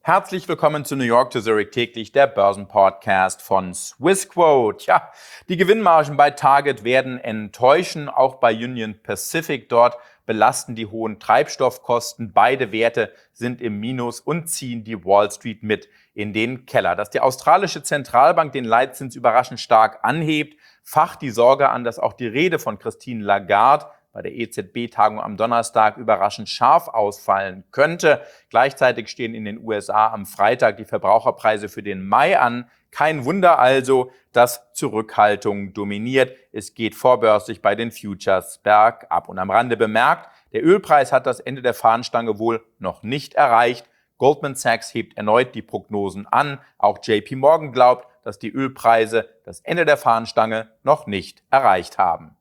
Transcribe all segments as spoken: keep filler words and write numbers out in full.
Herzlich willkommen zu New York to Zurich täglich, der Börsenpodcast von Swissquote. Ja, die Gewinnmargen bei Target werden enttäuschen, auch bei Union Pacific. Dort belasten die hohen Treibstoffkosten. Beide Werte sind im Minus und ziehen die Wall Street mit in den Keller. Dass die australische Zentralbank den Leitzins überraschend stark anhebt, facht die Sorge an, dass auch die Rede von Christine Lagarde bei der E Z B-Tagung am Donnerstag überraschend scharf ausfallen könnte. Gleichzeitig stehen in den U S A am Freitag die Verbraucherpreise für den Mai an. Kein Wunder also, dass Zurückhaltung dominiert. Es geht vorbörslich bei den Futures bergab. Und am Rande bemerkt, der Ölpreis hat das Ende der Fahnenstange wohl noch nicht erreicht. Goldman Sachs hebt erneut die Prognosen an. Auch J P Morgan glaubt, dass die Ölpreise das Ende der Fahnenstange noch nicht erreicht haben.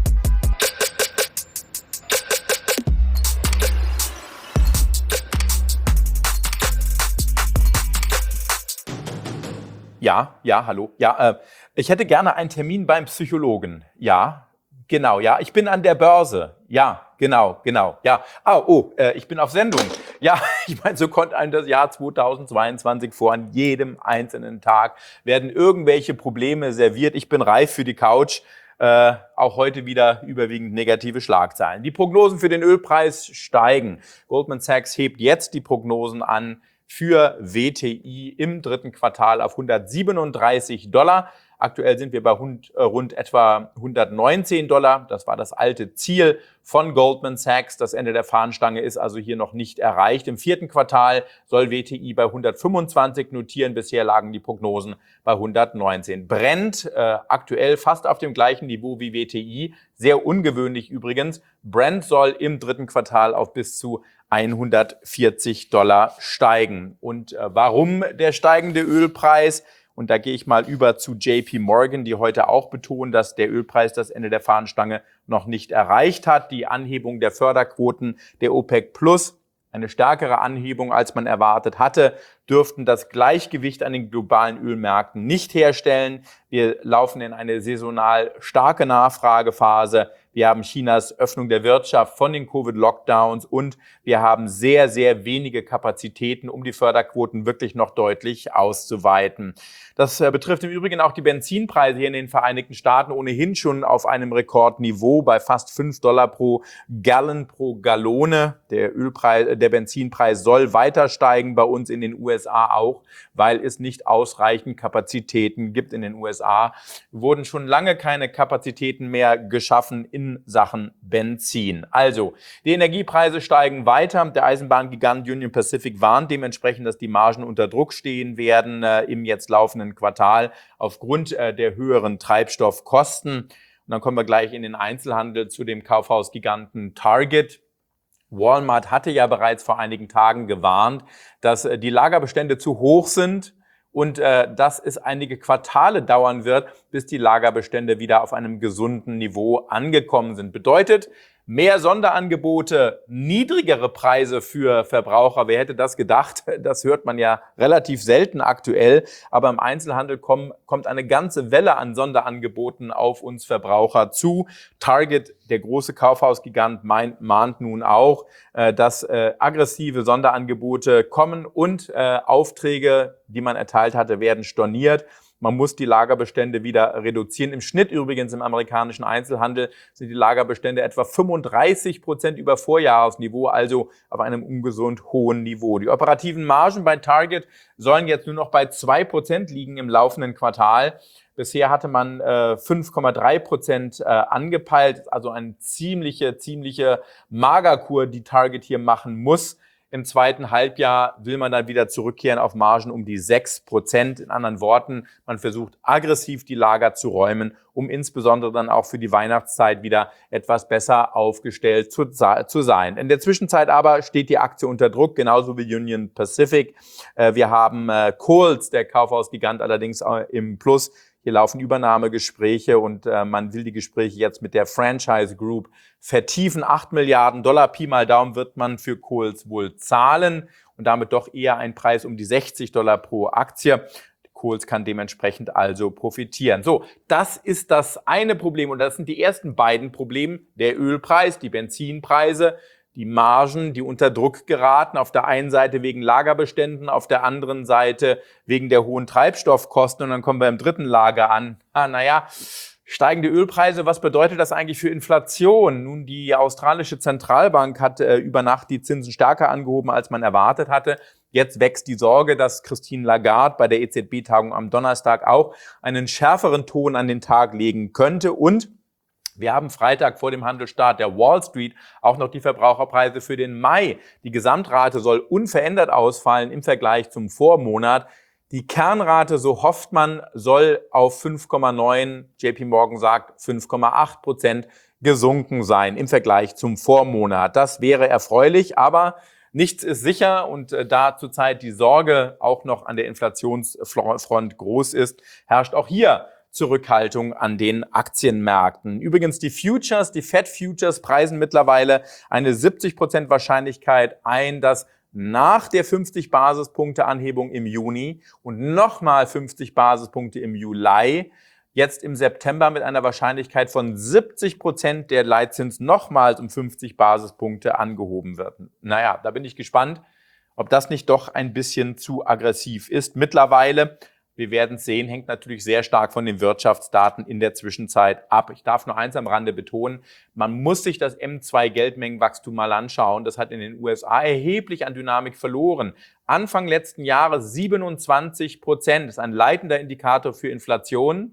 Ja, ja, hallo. Ja, äh, ich hätte gerne einen Termin beim Psychologen. Ja, genau, ja. Ich bin an der Börse. Ja, genau, genau. Ja. Ah, oh, äh, ich bin auf Sendung. Ja, ich meine, so kommt einem das Jahr zweitausendzweiundzwanzig vor. An jedem einzelnen Tag werden irgendwelche Probleme serviert. Ich bin reif für die Couch. Äh, auch heute wieder überwiegend negative Schlagzeilen. Die Prognosen für den Ölpreis steigen. Goldman Sachs hebt jetzt die Prognosen an für W T I im dritten Quartal auf hundertsiebenunddreißig Dollar. Aktuell sind wir bei rund, äh, rund etwa hundertneunzehn Dollar. Das war das alte Ziel von Goldman Sachs. Das Ende der Fahnenstange ist also hier noch nicht erreicht. Im vierten Quartal soll W T I bei hundertfünfundzwanzig notieren. Bisher lagen die Prognosen bei hundertneunzehn. Brent äh, aktuell fast auf dem gleichen Niveau wie W T I. Sehr ungewöhnlich übrigens. Brent soll im dritten Quartal auf bis zu hundertvierzig Dollar steigen. Und äh, warum der steigende Ölpreis? Und da gehe ich mal über zu J P Morgan, die heute auch betonen, dass der Ölpreis das Ende der Fahnenstange noch nicht erreicht hat. Die Anhebung der Förderquoten der OPEC Plus, eine stärkere Anhebung, als man erwartet hatte, dürften das Gleichgewicht an den globalen Ölmärkten nicht herstellen. Wir laufen in eine saisonal starke Nachfragephase. Wir haben Chinas Öffnung der Wirtschaft von den Covid-Lockdowns und wir haben sehr, sehr wenige Kapazitäten, um die Förderquoten wirklich noch deutlich auszuweiten. Das betrifft im Übrigen auch die Benzinpreise hier in den Vereinigten Staaten, ohnehin schon auf einem Rekordniveau bei fast fünf Dollar pro Gallon pro Gallone. Der Ölpreis, der Benzinpreis soll weiter steigen, bei uns in den U S A auch, weil es nicht ausreichend Kapazitäten gibt in den U S A. Wurden schon lange keine Kapazitäten mehr geschaffen in Sachen Benzin. Also, die Energiepreise steigen weiter. Der Eisenbahngigant Union Pacific warnt dementsprechend, dass die Margen unter Druck stehen werden äh, im jetzt laufenden Quartal aufgrund äh, der höheren Treibstoffkosten. Und dann kommen wir gleich in den Einzelhandel zu dem Kaufhausgiganten Target. Walmart hatte ja bereits vor einigen Tagen gewarnt, dass äh, die Lagerbestände zu hoch sind und äh, dass es einige Quartale dauern wird, bis die Lagerbestände wieder auf einem gesunden Niveau angekommen sind. Bedeutet, mehr Sonderangebote, niedrigere Preise für Verbraucher. Wer hätte das gedacht? Das hört man ja relativ selten aktuell. Aber im Einzelhandel kommen, kommt eine ganze Welle an Sonderangeboten auf uns Verbraucher zu. Target, der große Kaufhausgigant, meint, mahnt nun auch, äh, dass äh, aggressive Sonderangebote kommen und äh, Aufträge, die man erteilt hatte, werden storniert. Man muss die Lagerbestände wieder reduzieren. Im Schnitt übrigens im amerikanischen Einzelhandel sind die Lagerbestände etwa fünfunddreißig Prozent über Vorjahresniveau, also auf einem ungesund hohen Niveau. Die operativen Margen bei Target sollen jetzt nur noch bei zwei Prozent liegen im laufenden Quartal. Bisher hatte man äh, fünf Komma drei Prozent äh, angepeilt, also eine ziemliche, ziemliche Magerkur, die Target hier machen muss. Im zweiten Halbjahr will man dann wieder zurückkehren auf Margen um die sechs Prozent. In anderen Worten, man versucht aggressiv die Lager zu räumen, um insbesondere dann auch für die Weihnachtszeit wieder etwas besser aufgestellt zu, zu sein. In der Zwischenzeit aber steht die Aktie unter Druck, genauso wie Union Pacific. Äh, wir haben äh, Kohl's, der Kaufhausgigant, allerdings äh, im Plus. Hier laufen Übernahmegespräche und äh, man will die Gespräche jetzt mit der Franchise Group vertiefen. acht Milliarden Dollar, Pi mal Daumen, wird man für Kohl's wohl zahlen und damit doch eher ein Preis um die sechzig Dollar pro Aktie. Kohl's kann dementsprechend also profitieren. So, das ist das eine Problem und das sind die ersten beiden Probleme. Der Ölpreis, die Benzinpreise. die Margen, die unter Druck geraten, auf der einen Seite wegen Lagerbeständen, auf der anderen Seite wegen der hohen Treibstoffkosten. Und dann kommen wir im dritten Lager an. Ah, naja, steigende Ölpreise, was bedeutet das eigentlich für Inflation? Nun, die australische Zentralbank hat äh, über Nacht die Zinsen stärker angehoben, als man erwartet hatte. Jetzt wächst die Sorge, dass Christine Lagarde bei der E Z B-Tagung am Donnerstag auch einen schärferen Ton an den Tag legen könnte. Und wir haben Freitag vor dem Handelsstart der Wall Street auch noch die Verbraucherpreise für den Mai. Die Gesamtrate soll unverändert ausfallen im Vergleich zum Vormonat. Die Kernrate, so hofft man, soll auf fünf Komma neun, J P Morgan sagt fünf Komma acht Prozent gesunken sein im Vergleich zum Vormonat. Das wäre erfreulich, aber nichts ist sicher und da zurzeit die Sorge auch noch an der Inflationsfront groß ist, herrscht auch hier Zurückhaltung an den Aktienmärkten. Übrigens die Futures, die Fed Futures preisen mittlerweile eine siebzig Prozent Wahrscheinlichkeit ein, dass nach der fünfzig Basispunkte Anhebung im Juni und nochmal fünfzig Basispunkte im Juli jetzt im September mit einer Wahrscheinlichkeit von siebzig Prozent der Leitzins nochmals um fünfzig Basispunkte angehoben wird. Naja, da bin ich gespannt, ob das nicht doch ein bisschen zu aggressiv ist. Mittlerweile, wir werden es sehen, hängt natürlich sehr stark von den Wirtschaftsdaten in der Zwischenzeit ab. Ich darf nur eins am Rande betonen, man muss sich das M zwei Geldmengenwachstum mal anschauen. Das hat in den U S A erheblich an Dynamik verloren. Anfang letzten Jahres siebenundzwanzig Prozent, das ist ein leitender Indikator für Inflation.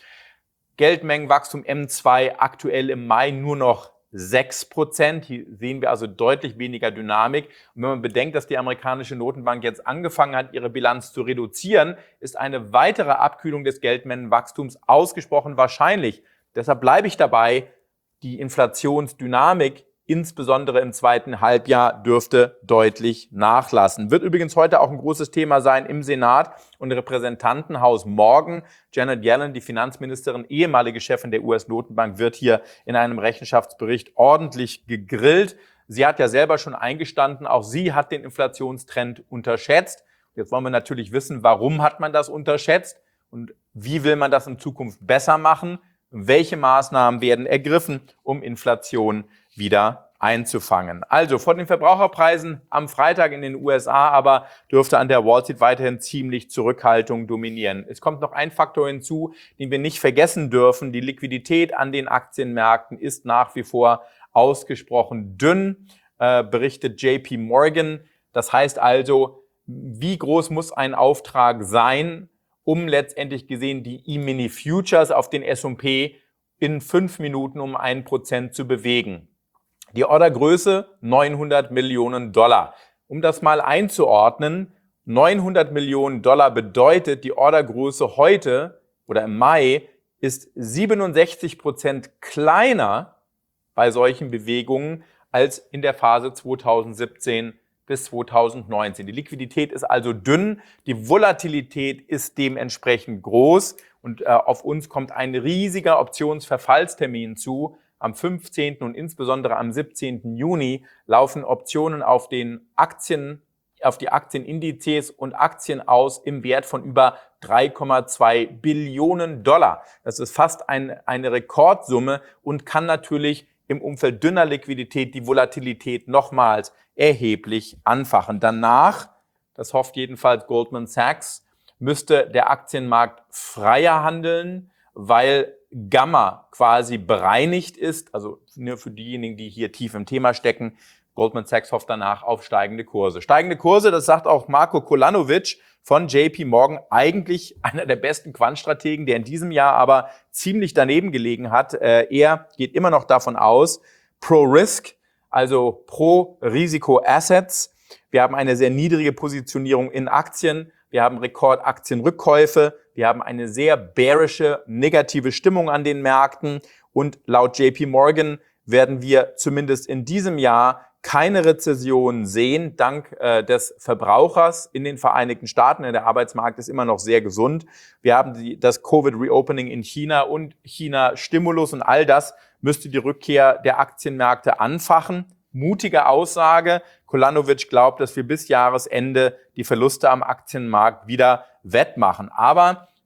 Geldmengenwachstum M zwei aktuell im Mai nur noch sechs Prozent. Hier sehen wir also deutlich weniger Dynamik. Und wenn man bedenkt, dass die amerikanische Notenbank jetzt angefangen hat, ihre Bilanz zu reduzieren, ist eine weitere Abkühlung des Geldmengenwachstums ausgesprochen wahrscheinlich. Deshalb bleibe ich dabei, die Inflationsdynamik, insbesondere im zweiten Halbjahr, dürfte deutlich nachlassen. Wird übrigens heute auch ein großes Thema sein im Senat und Repräsentantenhaus morgen. Janet Yellen, die Finanzministerin, ehemalige Chefin der U S-Notenbank, wird hier in einem Rechenschaftsbericht ordentlich gegrillt. Sie hat ja selber schon eingestanden, auch sie hat den Inflationstrend unterschätzt. Jetzt wollen wir natürlich wissen, warum hat man das unterschätzt und wie will man das in Zukunft besser machen? Welche Maßnahmen werden ergriffen, um Inflation wieder einzufangen? Also von den Verbraucherpreisen am Freitag in den U S A aber dürfte an der Wall Street weiterhin ziemlich Zurückhaltung dominieren. Es kommt noch ein Faktor hinzu, den wir nicht vergessen dürfen. Die Liquidität an den Aktienmärkten ist nach wie vor ausgesprochen dünn, äh, berichtet J P Morgan. Das heißt also, wie groß muss ein Auftrag sein, um letztendlich gesehen die E-Mini Futures auf den S und P in fünf Minuten um ein Prozent zu bewegen. Die Ordergröße neunhundert Millionen Dollar. Um das mal einzuordnen, neunhundert Millionen Dollar bedeutet, die Ordergröße heute oder im Mai ist siebenundsechzig Prozent kleiner bei solchen Bewegungen als in der Phase zweitausendsiebzehn bis zweitausendneunzehn. Die Liquidität ist also dünn, die Volatilität ist dementsprechend groß und äh, auf uns kommt ein riesiger Optionsverfallstermin zu. Am fünfzehnten und insbesondere am siebzehnten Juni laufen Optionen auf den Aktien, auf die Aktienindizes und Aktien aus im Wert von über drei Komma zwei Billionen Dollar. Das ist fast ein, eine Rekordsumme und kann natürlich im Umfeld dünner Liquidität die Volatilität nochmals erheblich anfachen. Danach, das hofft jedenfalls Goldman Sachs, müsste der Aktienmarkt freier handeln, weil Gamma quasi bereinigt ist, also nur für diejenigen, die hier tief im Thema stecken. Goldman Sachs hofft danach auf steigende Kurse. Steigende Kurse, das sagt auch Marko Kolanovic von J P Morgan, eigentlich einer der besten Quantstrategen, der in diesem Jahr aber ziemlich daneben gelegen hat. Er geht immer noch davon aus, pro Risk, also pro Risiko-Assets. Wir haben eine sehr niedrige Positionierung in Aktien. Wir haben Rekordaktienrückkäufe. Wir haben eine sehr bearische, negative Stimmung an den Märkten. Und laut J P Morgan werden wir zumindest in diesem Jahr keine Rezession sehen, dank äh, des Verbrauchers in den Vereinigten Staaten. Der Arbeitsmarkt ist immer noch sehr gesund. Wir haben die, das Covid-Reopening in China und China-Stimulus und all das müsste die Rückkehr der Aktienmärkte anfachen. Mutige Aussage. Kolanovic glaubt, dass wir bis Jahresende die Verluste am Aktienmarkt wieder wettmachen. Aber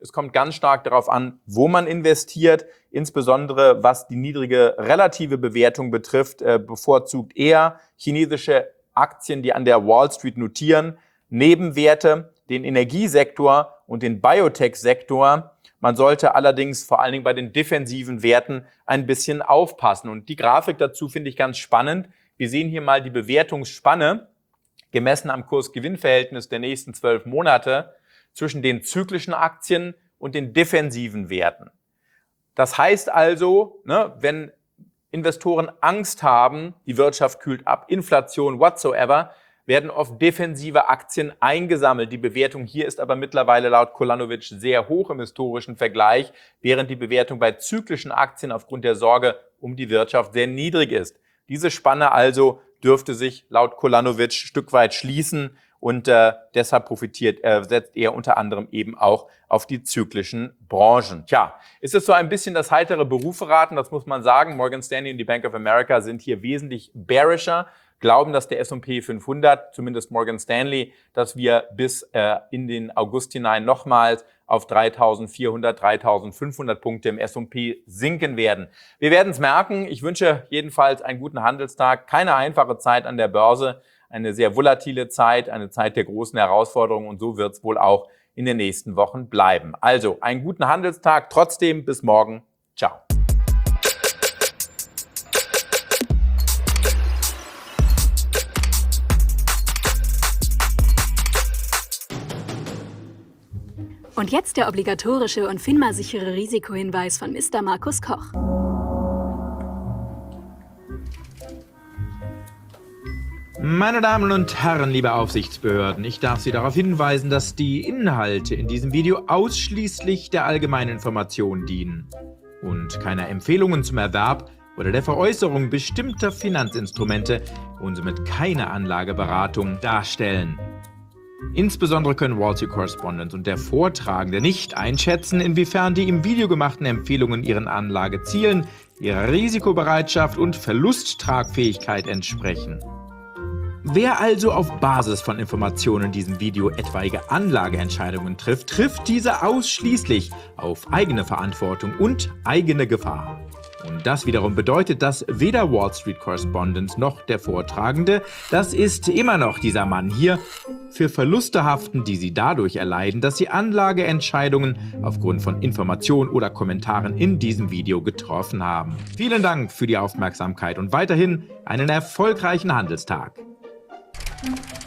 Es kommt ganz stark darauf an, wo man investiert, insbesondere was die niedrige relative Bewertung betrifft, äh, bevorzugt eher chinesische Aktien, die an der Wall Street notieren, Nebenwerte, den Energiesektor und den Biotech-Sektor. Man sollte allerdings vor allen Dingen bei den defensiven Werten ein bisschen aufpassen. Und die Grafik dazu finde ich ganz spannend. Wir sehen hier mal die Bewertungsspanne, gemessen am Kurs-Gewinn-Verhältnis der nächsten zwölf Monate, zwischen den zyklischen Aktien und den defensiven Werten. Das heißt also, ne, wenn Investoren Angst haben, die Wirtschaft kühlt ab, Inflation, whatsoever, werden oft defensive Aktien eingesammelt. Die Bewertung hier ist aber mittlerweile laut Kolanovic sehr hoch im historischen Vergleich, während die Bewertung bei zyklischen Aktien aufgrund der Sorge um die Wirtschaft sehr niedrig ist. Diese Spanne also dürfte sich laut Kolanovic ein Stück weit schließen und äh, deshalb profitiert, äh, setzt er unter anderem eben auch auf die zyklischen Branchen. Tja, ist es so ein bisschen das heitere Beruferaten, das muss man sagen. Morgan Stanley und die Bank of America sind hier wesentlich bearischer, glauben, dass der S und P fünfhundert, zumindest Morgan Stanley, dass wir bis äh, in den August hinein nochmals auf dreitausendvierhundert, dreitausendfünfhundert Punkte im S und P sinken werden. Wir werden es merken. Ich wünsche jedenfalls einen guten Handelstag. Keine einfache Zeit an der Börse, eine sehr volatile Zeit, eine Zeit der großen Herausforderungen und so wird es wohl auch in den nächsten Wochen bleiben. Also einen guten Handelstag. Trotzdem bis morgen. Ciao. Und jetzt der obligatorische und FINMA-sichere Risikohinweis von Mister Markus Koch. Meine Damen und Herren, liebe Aufsichtsbehörden, ich darf Sie darauf hinweisen, dass die Inhalte in diesem Video ausschließlich der allgemeinen Information dienen und keine Empfehlungen zum Erwerb oder der Veräußerung bestimmter Finanzinstrumente und somit keine Anlageberatung darstellen. Insbesondere können Wall Street Correspondent und der Vortragende nicht einschätzen, inwiefern die im Video gemachten Empfehlungen ihren Anlagezielen, ihrer Risikobereitschaft und Verlusttragfähigkeit entsprechen. Wer also auf Basis von Informationen in diesem Video etwaige Anlageentscheidungen trifft, trifft diese ausschließlich auf eigene Verantwortung und eigene Gefahr. Und das wiederum bedeutet, dass weder Wall Street Correspondent noch der Vortragende, das ist immer noch dieser Mann hier, für Verluste haften, die sie dadurch erleiden, dass sie Anlageentscheidungen aufgrund von Informationen oder Kommentaren in diesem Video getroffen haben. Vielen Dank für die Aufmerksamkeit und weiterhin einen erfolgreichen Handelstag.